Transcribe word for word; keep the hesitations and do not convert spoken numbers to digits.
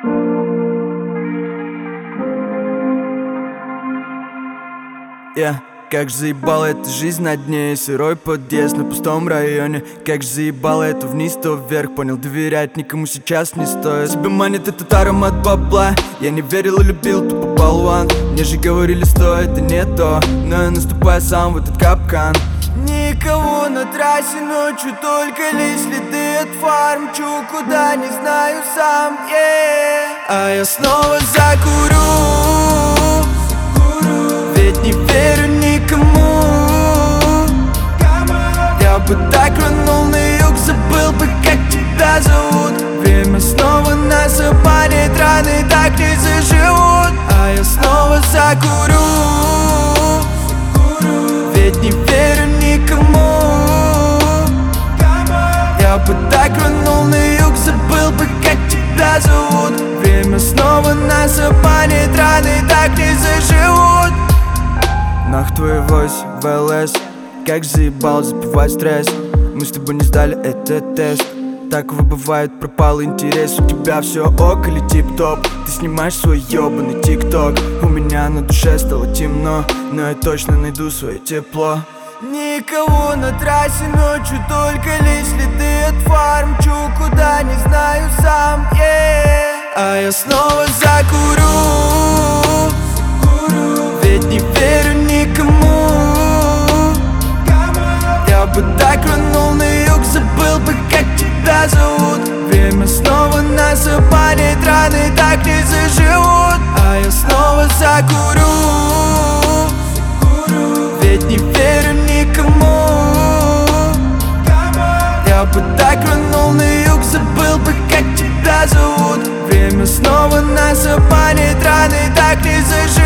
Yeah. Как же заебала эта жизнь на дне, сырой подъезд на пустом районе. Как же заебала это вниз, то вверх. Понял, доверять никому сейчас не стоит. Тебя манит этот аромат бабла. Я не верил и любил, тупо болван. Мне же говорили, что это не то, но я наступаю сам в этот капкан. Никого на трассе ночью, только лишь следы от фар. Мчу куда не знаю сам, yeah. А я снова закурю, ведь не верю никому. Я бы так рванул на юг, забыл бы, как тебя зовут. Время снова нас обманет, раны так не заживут. А я снова закурю, ведь не верю никому. Я бы так рванул на юг, забыл бы, как тебя зовут. Время снова нас обманет, раны так не заживут. Нах твой войс, ВЛС. Как заебал запивать стресс. Мы с тобой не сдали этот тест. Такого бывает, пропал интерес. У тебя все ок или тип-топ. Ты снимаешь свой ебаный тик-ток. У меня на душе стало темно, но я точно найду свое тепло. Никого на трассе ночью, только лишь следы от фар. Мчу куда не знаю сам, yeah. А я снова закурю, ведь не верю никому. Я бы так рванул на юг, забыл бы, как тебя зовут. Время снова нас обманет, раны так не заживут. А я снова закурю, ведь не верю никому. Я бы так рванул на юг, забыл бы, как тебя зовут. Время снова нас обманет, раны так не заживут.